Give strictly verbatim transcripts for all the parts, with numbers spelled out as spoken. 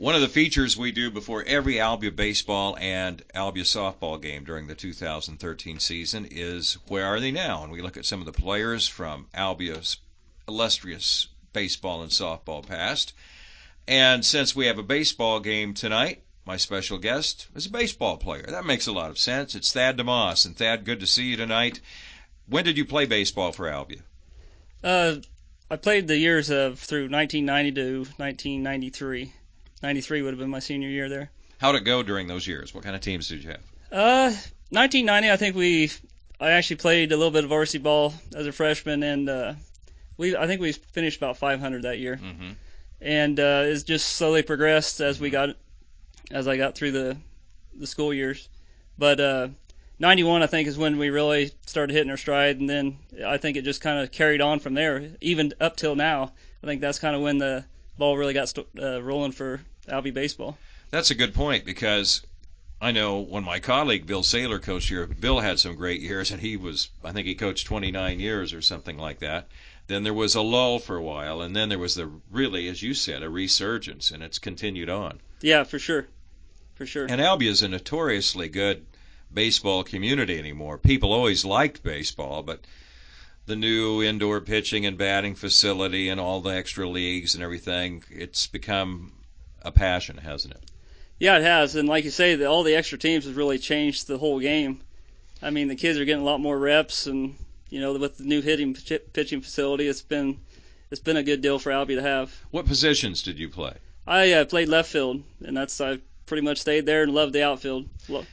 One of the features we do before every Albia baseball and Albia softball game during the two thousand thirteen season is Where Are They Now? And we look at some of the players from Albia's illustrious baseball and softball past. And since we have a baseball game tonight, my special guest is a baseball player. That makes a lot of sense. It's Thad DeMoss. And Thad, good to see you tonight. When did you play baseball for Albia? Uh, I played the years of through nineteen ninety to nineteen ninety-three. ninety-three would have been my senior year there. How'd it go during those years? What kind of teams did you have? Uh, nineteen ninety, I think we, I actually played a little bit of varsity ball as a freshman, and uh, we, I think we finished about five hundred that year. Mm-hmm. And uh, it's just slowly progressed as we got, as I got through the, the school years. But uh, ninety-one, I think, is when we really started hitting our stride, and then I think it just kind of carried on from there, even up till now. I think that's kind of when the ball really got st- uh, rolling for Albia baseball. That's a good point, because I know when my colleague Bill Saylor coached here, Bill had some great years, and he was, I think he coached twenty-nine years or something like that. Then there was a lull for a while, and then there was the really, as you said, a resurgence, and it's continued on. Yeah, for sure. For sure. And Albia is a notoriously good baseball community anymore. People always liked baseball, but the new indoor pitching and batting facility and all the extra leagues and everything, it's become a passion, hasn't it? Yeah, it has. And like you say, the, all the extra teams have really changed the whole game. I mean, the kids are getting a lot more reps, and you know, with the new hitting pitching facility, it's been it's been a good deal for Albia to have. What positions did you play? I uh, played left field, and that's I pretty much stayed there and loved the outfield. Lo-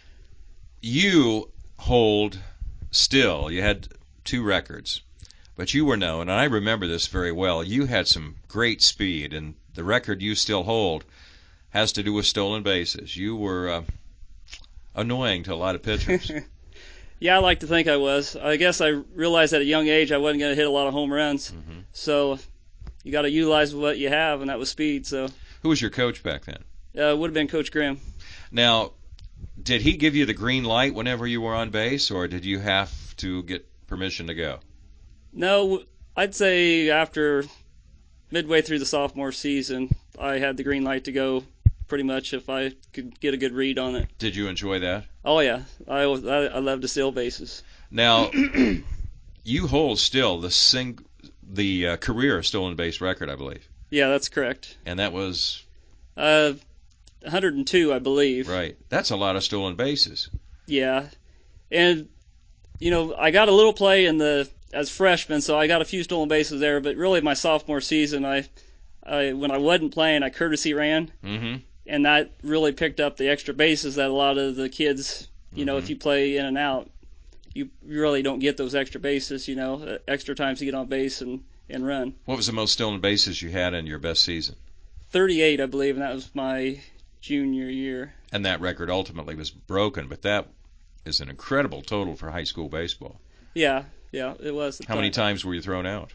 You hold still. You had two records, but you were known, and I remember this very well. You had some great speed, and the record you still hold has to do with stolen bases. You were uh, annoying to a lot of pitchers. Yeah, I like to think I was. I guess I realized at a young age I wasn't going to hit a lot of home runs. Mm-hmm. So you got to utilize what you have, and that was speed. So who was your coach back then? Uh, would have been Coach Grimm. Now, did he give you the green light whenever you were on base, or did you have to get permission to go? No, I'd say after midway through the sophomore season, I had the green light to go pretty much if I could get a good read on it. Did you enjoy that? Oh, yeah. I was, I, I love to steal bases. Now, you hold still the sing, the uh, career stolen base record, I believe. Yeah, that's correct. And that was? Uh, one hundred two, I believe. Right. That's a lot of stolen bases. Yeah. And, you know, I got a little play in the as freshman, so I got a few stolen bases there, but really my sophomore season, I, I when I wasn't playing, I courtesy ran. Mm-hmm. And that really picked up the extra bases that a lot of the kids, you know, mm-hmm. if you play in and out, you really don't get those extra bases, you know, extra times to get on base and, and run. What was the most stolen bases you had in your best season? thirty-eight, I believe, and that was my junior year. And that record ultimately was broken, but that is an incredible total for high school baseball. Yeah, yeah, it was. How many times were you thrown out?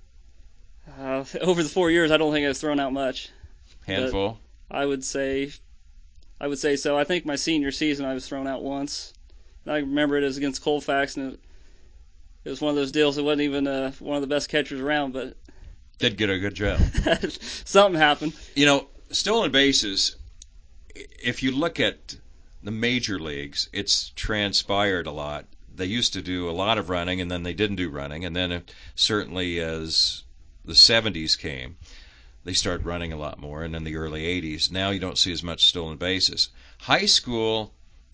Uh, over the four years, I don't think I was thrown out much. Handful? I would say, I would say so. I think my senior season I was thrown out once. And I remember it was against Colfax, and it, it was one of those deals. It wasn't even uh, one of the best catchers around, but did get a good job. Something happened. You know, stolen bases. If you look at the major leagues, it's transpired a lot. They used to do a lot of running, and then they didn't do running, and then it, certainly as the seventies came, they started running a lot more, and in the early eighties, now you don't see as much stolen bases. High school,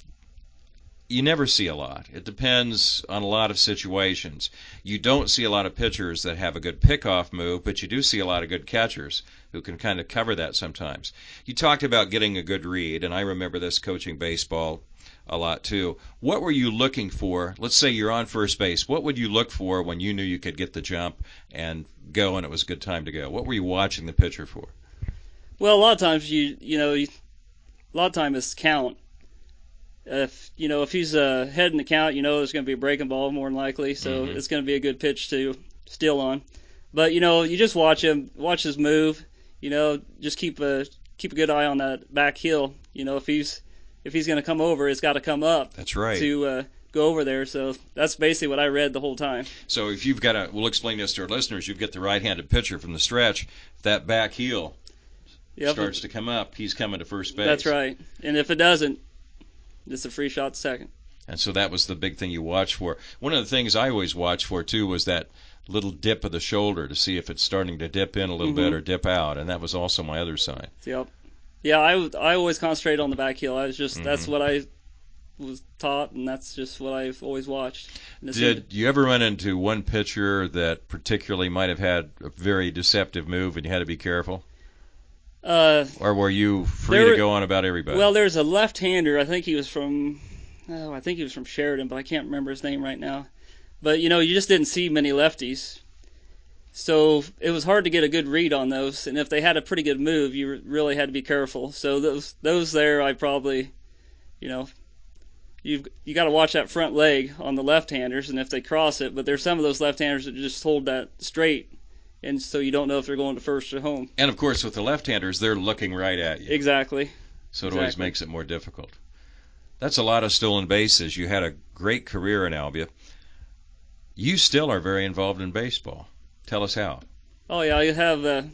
you never see a lot. It depends on a lot of situations. You don't see a lot of pitchers that have a good pickoff move, but you do see a lot of good catchers who can kind of cover that sometimes. You talked about getting a good read, and I remember this coaching baseball a lot too. What were you looking for? Let's say you're on first base. What would you look for when you knew you could get the jump and go and it was a good time to go? What were you watching the pitcher for? Well, a lot of times you you know you, a lot of times it's count. If you know if he's uh, heading the count, you know there's going to be a breaking ball more than likely, so mm-hmm. it's going to be a good pitch to steal on. But you know you just watch him, watch his move. You know just keep a keep a good eye on that back heel. You know if he's If he's going to come over, it's got to come up. That's right. To uh, go over there. So that's basically what I read the whole time. So if you've got a, we'll explain this to our listeners, you've got the right-handed pitcher from the stretch, that back heel yep. starts to come up, he's coming to first base. That's right. And if it doesn't, it's a free shot to second. And so that was the big thing you watched for. One of the things I always watched for, too, was that little dip of the shoulder to see if it's starting to dip in a little mm-hmm. bit or dip out, and that was also my other sign. Yep. Yeah, I, I always concentrate on the back heel. I was just mm-hmm. that's what I was taught, and that's just what I've always watched. Did you ever run into one pitcher that particularly might have had a very deceptive move and you had to be careful? Uh, or were you free there, to go on about everybody? Well, there's a left-hander. I think he was from oh, I think he was from Sheridan, but I can't remember his name right now. But, you know, you just didn't see many lefties. So it was hard to get a good read on those. And if they had a pretty good move, you really had to be careful. So those those there, I probably, you know, you've you got to watch that front leg on the left-handers and if they cross it. But there's some of those left-handers that just hold that straight. And so you don't know if they're going to first or home. And, of course, with the left-handers, they're looking right at you. Exactly. So it exactly. always makes it more difficult. That's a lot of stolen bases. You had a great career in Albia. You still are very involved in baseball. Tell us how. Oh, yeah. I have a,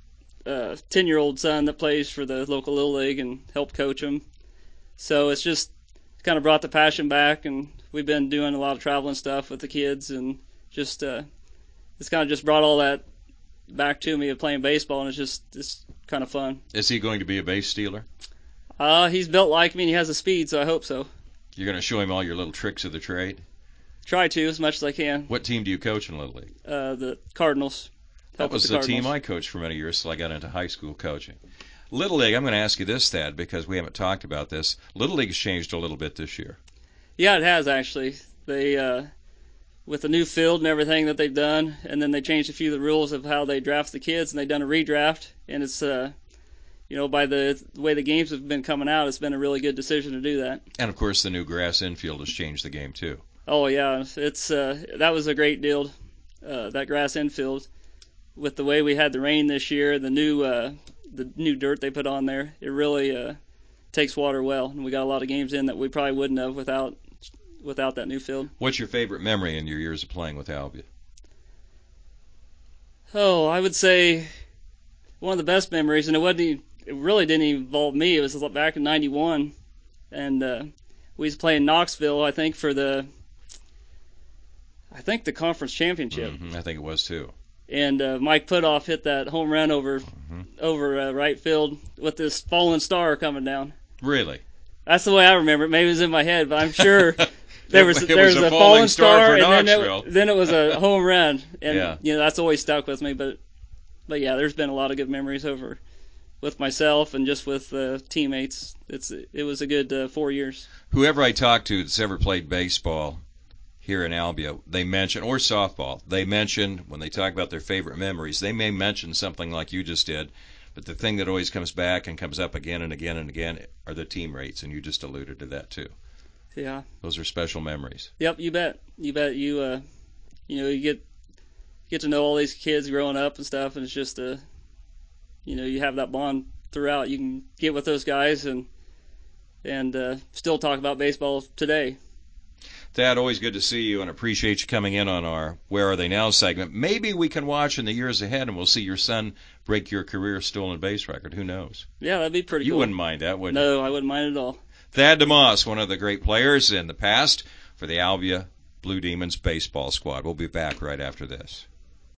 a ten-year-old son that plays for the local Little League and help coach him. So it's just kind of brought the passion back, and we've been doing a lot of traveling stuff with the kids, and just uh, it's kind of just brought all that back to me of playing baseball, and it's just it's kind of fun. Is he going to be a base stealer? Uh, he's built like me, and he has the speed, so I hope so. You're going to show him all your little tricks of the trade? Try to, as much as I can. What team do you coach in Little League? Uh, the Cardinals. That was the, the team I coached for many years till I got into high school coaching. Little League, I'm going to ask you this, Thad, because we haven't talked about this. Little League's changed a little bit this year. Yeah, it has, actually. They, uh, with the new field and everything that they've done, and then they changed a few of the rules of how they draft the kids, and they've done a redraft, and it's... Uh, You know, by the way the games have been coming out, it's been a really good decision to do that. And, of course, the new grass infield has changed the game, too. Oh, yeah. It's uh, that was a great deal, uh, that grass infield. With the way we had the rain this year, the new uh, the new dirt they put on there, it really uh, takes water well. And we got a lot of games in that we probably wouldn't have without without that new field. What's your favorite memory in your years of playing with Albia? Oh, I would say one of the best memories, and it wasn't even, it really didn't involve me. It was back in ninety-one, and uh, we was playing Knoxville, I think, for the, I think the conference championship. Mm-hmm, I think it was too. And uh, Mike Putoff hit that home run over mm-hmm. over uh, right field with this falling star coming down. Really? That's the way I remember it. Maybe it was in my head, but I'm sure there was it there was, was a, a falling, falling star, star for and then Knoxville. it, then it was a home run, and yeah. you know that's always stuck with me. But but yeah, there's been a lot of good memories over. With myself and just with uh, teammates. It's it was a good uh, four years. Whoever I talked to that's ever played baseball here in Albia, they mention, or softball, they mention, when they talk about their favorite memories, they may mention something like you just did, but the thing that always comes back and comes up again and again and again are the team rates, and you just alluded to that too. Yeah. Those are special memories. Yep, you bet. You bet. You, uh, you know, you get get to know all these kids growing up and stuff, and it's just a... You know, you have that bond throughout. You can get with those guys and and uh, still talk about baseball today. Thad, always good to see you, and appreciate you coming in on our Where Are They Now segment. Maybe we can watch in the years ahead, and we'll see your son break your career stolen base record. Who knows? Yeah, that'd be pretty you cool. You wouldn't mind that, would you? No, I wouldn't mind at all. Thad DeMoss, one of the great players in the past for the Albia Blue Demons baseball squad. We'll be back right after this.